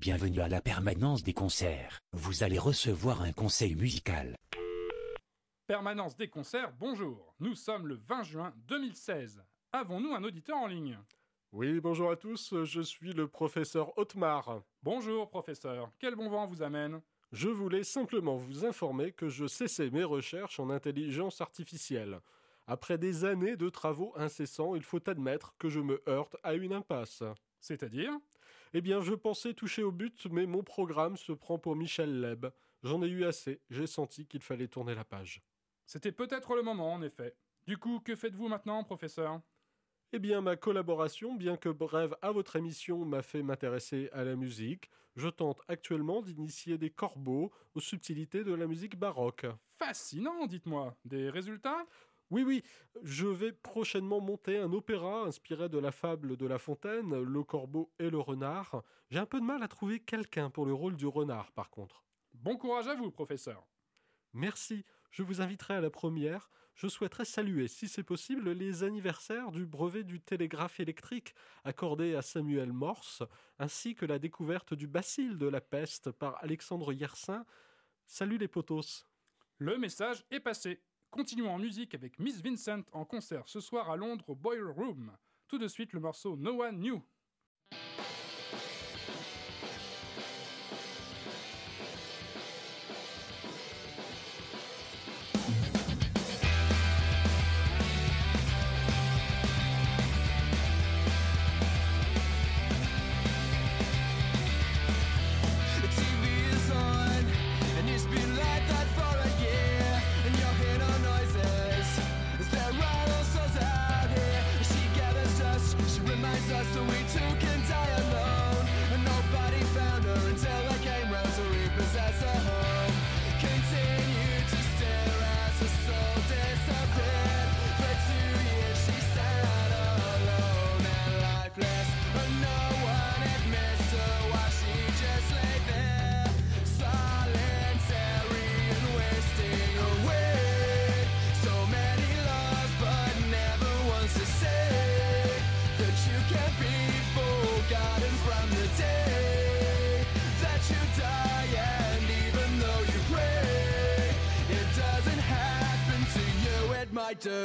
Bienvenue à la permanence des concerts. Vous allez recevoir un conseil musical. Permanence des concerts, bonjour. Nous sommes le 20 juin 2016. Avons-nous un auditeur en ligne? Oui, bonjour à tous, je suis le professeur Otmar. Bonjour, professeur. Quel bon vent vous amène? Je voulais simplement vous informer que je cessais mes recherches en intelligence artificielle. Après des années de travaux incessants, il faut admettre que je me heurte à une impasse. C'est-à-dire? Eh bien, je pensais toucher au but, mais mon programme se prend pour Michel Leb. J'en ai eu assez, j'ai senti qu'il fallait tourner la page. C'était peut-être le moment, en effet. Du coup, que faites-vous maintenant, professeur? Eh bien, ma collaboration, bien que brève à votre émission, m'a fait m'intéresser à la musique. Je tente actuellement d'initier des corbeaux aux subtilités de la musique baroque. Fascinant, dites-moi. Des résultats? Oui, je vais prochainement monter un opéra inspiré de la fable de La Fontaine, Le Corbeau et le Renard. J'ai un peu de mal à trouver quelqu'un pour le rôle du renard, par contre. Bon courage à vous, professeur. Merci, je vous inviterai à la première. Je souhaiterais saluer, si c'est possible, les anniversaires du brevet du télégraphe électrique accordé à Samuel Morse, ainsi que la découverte du bacille de la peste par Alexandre Yersin. Salut les potos. Le message est passé. Continuons en musique avec Miss Vincent en concert ce soir à Londres au Boiler Room. Tout de suite le morceau No One Knew. I do.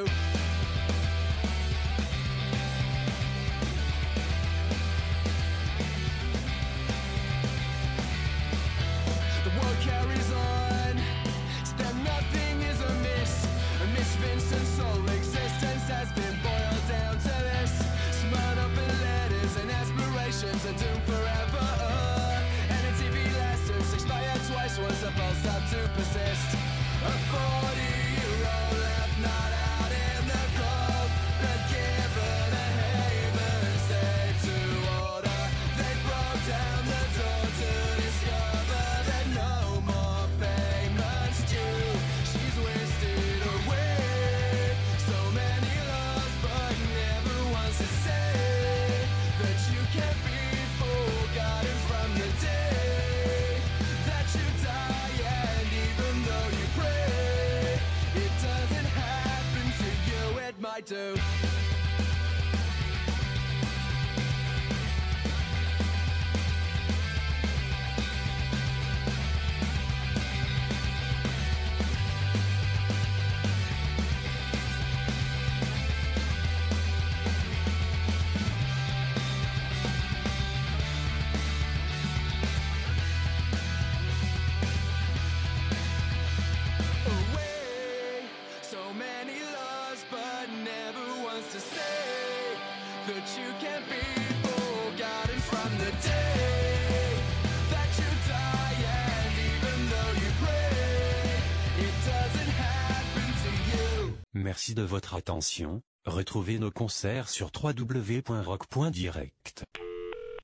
The world carries on, still nothing is amiss. Miss Vincent's sole existence has been boiled down to this. Smart open letters and aspirations are doomed forever. And a TV lessons expired twice, was supposed to persist. A 40-year-old left not out in the cold, but given a haven, stayed to order. They broke down the door to discover that no more payments due. She's wasted away so many loves, but never wants to say that you can't be forgotten from the day that you die. And even though you pray, it doesn't happen to you, it might do. Away, so many loves, but never wants to say that you can't be forgotten from the day that you die. And even though you pray, it doesn't happen to you. Merci de votre attention. Retrouvez nos concerts sur www.rock.direct.